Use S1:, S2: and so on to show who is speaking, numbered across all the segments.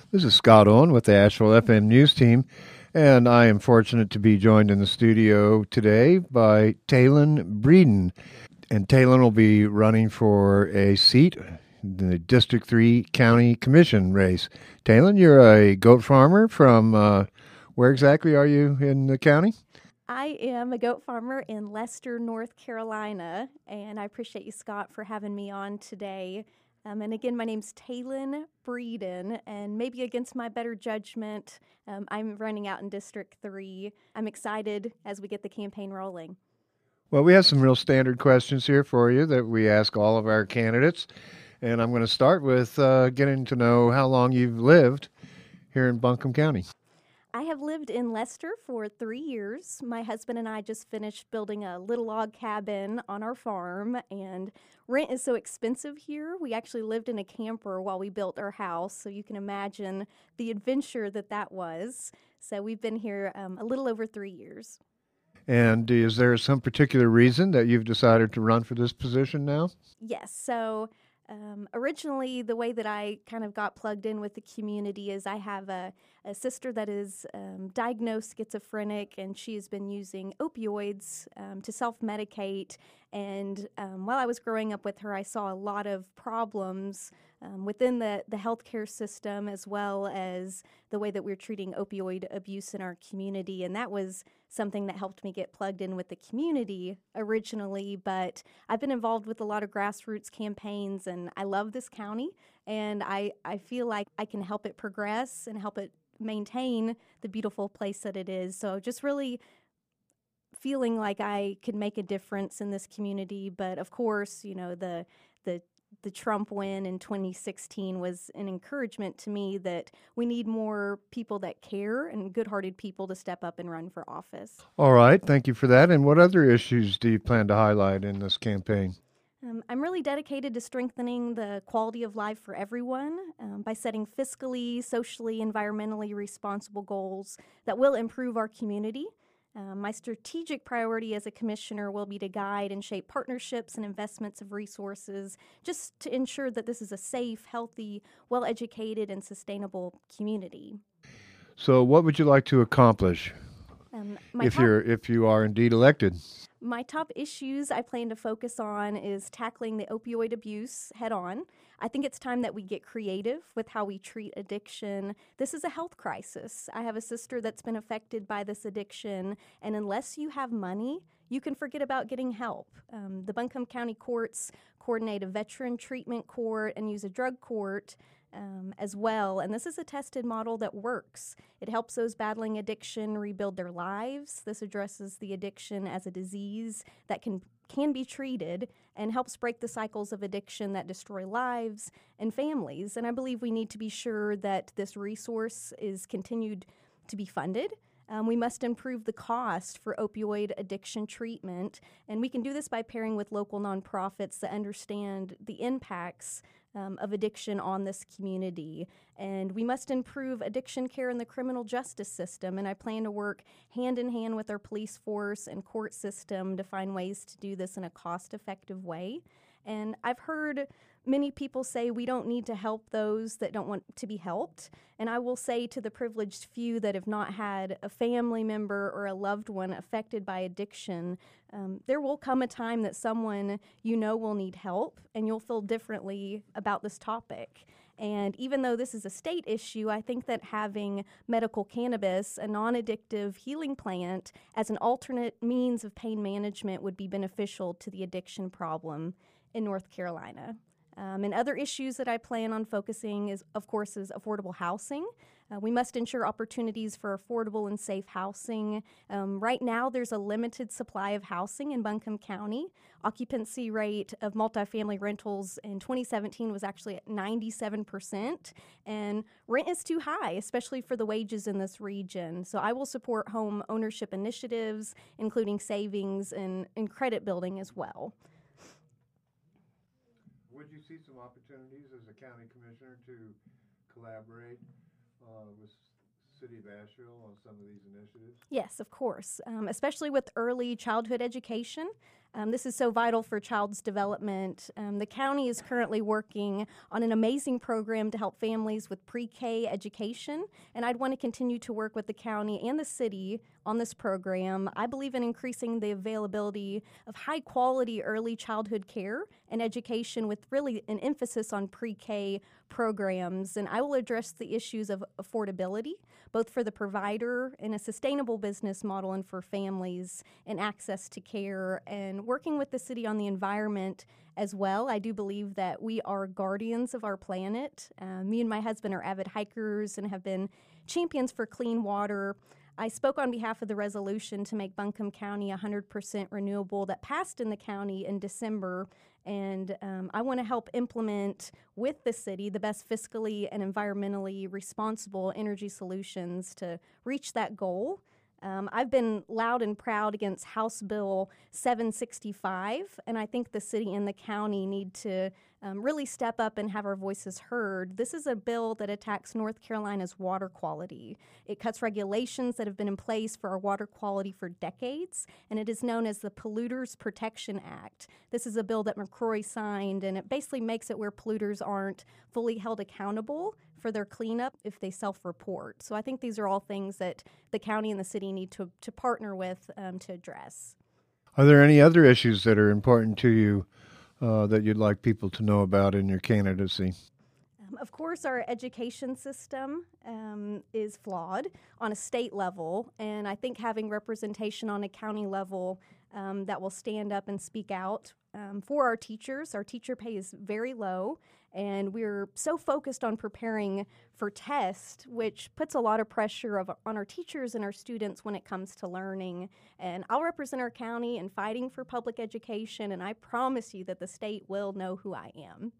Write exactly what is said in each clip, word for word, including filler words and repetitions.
S1: This is Scott Owen with the Asheville F M News Team, and I am fortunate to be joined in the studio today by Talon Breeden. And Talon will be running for a seat in the District three County Commission race. Talon, you're a goat farmer from, uh, where exactly are you in the county?
S2: I am a goat farmer in Leicester, North Carolina, and I appreciate you, Scott, for having me on today. Um, and again, my name's Talon Breeden, and maybe against my better judgment, um, I'm running out in District three. I'm excited as we get the campaign rolling.
S1: Well, we have some real standard questions here for you that we ask all of our candidates. And I'm going to start with uh, getting to know how long you've lived here in Buncombe County.
S2: I have lived in Leicester for three years. My husband and I just finished building a little log cabin on our farm, and rent is so expensive here. We actually lived in a camper while we built our house, so you can imagine the adventure that that was. So we've been here um, a little over three years.
S1: And is there some particular reason that you've decided to run for this position now?
S2: Yes, so Um, originally, the way that I kind of got plugged in with the community is I have a, a sister that is um, diagnosed schizophrenic, and she has been using opioids um, to self-medicate. And um, while I was growing up with her, I saw a lot of problems um, within the, the healthcare system, as well as the way that we're treating opioid abuse in our community. And that was something that helped me get plugged in with the community originally, but I've been involved with a lot of grassroots campaigns, and I love this county, and I, I feel like I can help it progress and help it maintain the beautiful place that it is. So just really feeling like I could make a difference in this community. But of course, you know, the the the Trump win in twenty sixteen was an encouragement to me that we need more people that care and good-hearted people to step up and run for office.
S1: All right, thank you for that. And what other issues do you plan to highlight in this campaign?
S2: Um, I'm really dedicated to strengthening the quality of life for everyone um, by setting fiscally, socially, environmentally responsible goals that will improve our community. Um, my strategic priority as a commissioner will be to guide and shape partnerships and investments of resources just to ensure that this is a safe, healthy, well-educated, and sustainable community.
S1: So, what would you like to accomplish
S2: Um, my
S1: if
S2: top
S1: you're if you are indeed elected?
S2: My top issues I plan to focus on is tackling the opioid abuse head on. I think it's time that we get creative with how we treat addiction. This is a health crisis. I have a sister that's been affected by this addiction, and unless you have money, you can forget about getting help. Um, the Buncombe County courts coordinate a veteran treatment court and use a drug court um, as well. And this is a tested model that works. It helps those battling addiction rebuild their lives. This addresses the addiction as a disease that can can be treated and helps break the cycles of addiction that destroy lives and families. And I believe we need to be sure that this resource is continued to be funded. Um, we must improve the cost for opioid addiction treatment, and we can do this by pairing with local nonprofits that understand the impacts um, of addiction on this community. And we must improve addiction care in the criminal justice system, and I plan to work hand in hand with our police force and court system to find ways to do this in a cost-effective way. And I've heard many people say we don't need to help those that don't want to be helped. And I will say to the privileged few that have not had a family member or a loved one affected by addiction, um, there will come a time that someone you know will need help, and you'll feel differently about this topic. And even though this is a state issue, I think that having medical cannabis, a non-addictive healing plant, as an alternate means of pain management would be beneficial to the addiction problem in North Carolina. Um, and other issues that I plan on focusing is, of course, is affordable housing. Uh, we must ensure opportunities for affordable and safe housing. Um, right now, there's a limited supply of housing in Buncombe County. Occupancy rate of multifamily rentals in twenty seventeen was actually at ninety-seven percent, and rent is too high, especially for the wages in this region. So I will support home ownership initiatives, including savings and, and credit building as well.
S1: Would you see some opportunities as a county commissioner to collaborate uh, with City of Asheville on some of these initiatives?
S2: Yes, of course, um, especially with early childhood education. Um, this is so vital for child's development. Um, the county is currently working on an amazing program to help families with pre-K education, and I'd want to continue to work with the county and the city on this program. I believe in increasing the availability of high-quality early childhood care and education with really an emphasis on pre-K programs, and I will address the issues of affordability, both for the provider in a sustainable business model and for families and access to care, and working with the city on the environment as well. I do believe that we are guardians of our planet. Uh, me and my husband are avid hikers and have been champions for clean water. I spoke on behalf of the resolution to make Buncombe County one hundred percent renewable that passed in the county in December, and um, I want to help implement with the city the best fiscally and environmentally responsible energy solutions to reach that goal. Um, I've been loud and proud against House Bill seven sixty-five, and I think the city and the county need to um, really step up and have our voices heard. This is a bill that attacks North Carolina's water quality. It cuts regulations that have been in place for our water quality for decades, and it is known as the Polluters Protection Act. This is a bill that McCrory signed, and it basically makes it where polluters aren't fully held accountable for their cleanup if they self-report. So I think these are all things that the county and the city need to, to partner with um, to address.
S1: Are there any other issues that are important to you uh, that you'd like people to know about in your candidacy?
S2: Um, of course, our education system um, is flawed on a state level, and I think having representation on a county level um, that will stand up and speak out um, for our teachers. Our teacher pay is very low, and we're so focused on preparing for tests, which puts a lot of pressure of, on our teachers and our students when it comes to learning. And I'll represent our county in fighting for public education, and I promise you that the state will know who I am.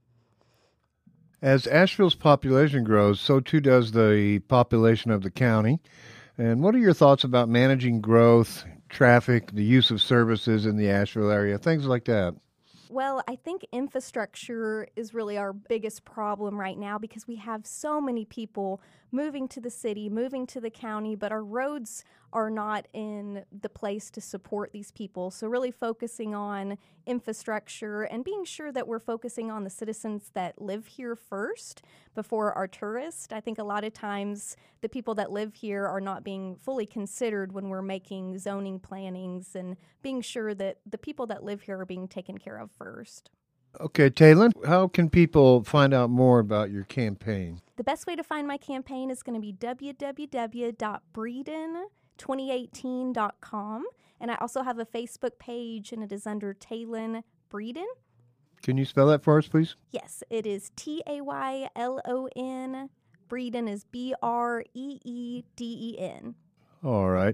S1: As Asheville's population grows, so too does the population of the county. And what are your thoughts about managing growth, traffic, the use of services in the Asheville area, things like that?
S2: Well, I think infrastructure is really our biggest problem right now because we have so many people moving to the city, moving to the county, but our roads are not in the place to support these people. So really focusing on infrastructure and being sure that we're focusing on the citizens that live here first before our tourists. I think a lot of times the people that live here are not being fully considered when we're making zoning plannings and being sure that the people that live here are being taken care of first.
S1: Okay, Taylor, how can people find out more about your campaign?
S2: The best way to find my campaign is going to be w w w dot breeden twenty eighteen dot com, and I also have a Facebook page, and it is under Taylon Breeden.
S1: Can you spell that for us, please?
S2: Yes, it is T A Y L O N. Breeden is B R E E D E N.
S1: All right.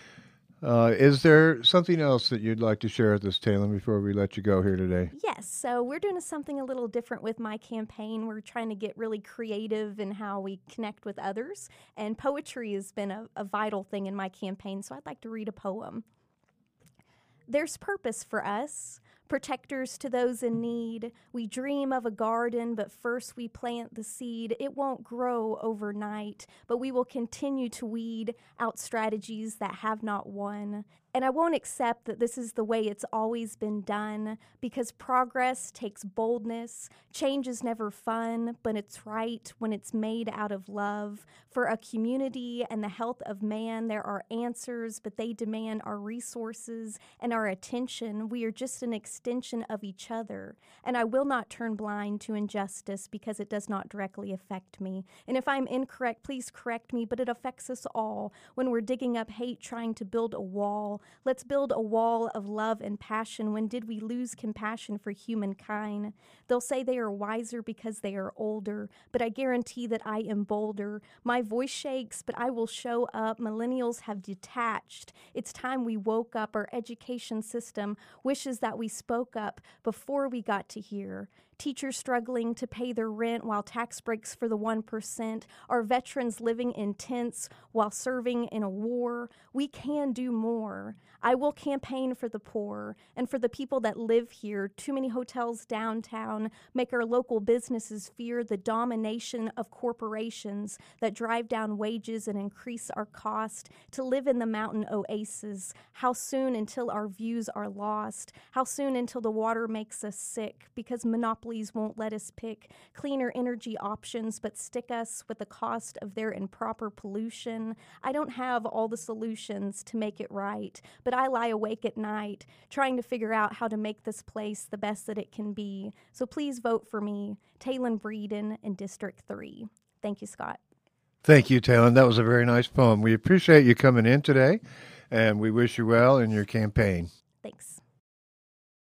S1: Uh, is there something else that you'd like to share with us, Taylor, before we let you go here today?
S2: Yes, so we're doing something a little different with my campaign. We're trying to get really creative in how we connect with others, and poetry has been a, a vital thing in my campaign, so I'd like to read a poem. There's purpose for us, protectors to those in need. We dream of a garden, but first we plant the seed. It won't grow overnight, but we will continue to weed out strategies that have not won. And I won't accept that this is the way it's always been done, because progress takes boldness. Change is never fun, but it's right when it's made out of love. For a community and the health of man, there are answers, but they demand our resources and our attention. We are just an extension of each other. And I will not turn blind to injustice because it does not directly affect me. And if I'm incorrect, please correct me, but it affects us all. When we're digging up hate, trying to build a wall, let's build a wall of love and passion. When did we lose compassion for humankind? They'll say they are wiser because they are older, but I guarantee that I am bolder. My voice shakes, but I will show up. Millennials have detached. It's time we woke up. Our education system wishes that we spoke up before we got to here. teachers struggling to pay their rent while tax breaks for the one percent, our veterans living in tents while serving in a war. We can do more. I will campaign for the poor and for the people that live here. Too many hotels downtown make our local businesses fear the domination of corporations that drive down wages and increase our cost to live in the mountain oases. How soon until our views are lost? How soon until the water makes us sick because monopolies won't let us pick cleaner energy options but stick us with the cost of their improper pollution? I don't have all the solutions to make it right, but I lie awake at night trying to figure out how to make this place the best that it can be. So please vote for me, Taylon Breeden in District three. Thank you, Scott.
S1: Thank you, Taylon. That was a very nice poem. We appreciate you coming in today, and we wish you well in your campaign.
S2: Thanks.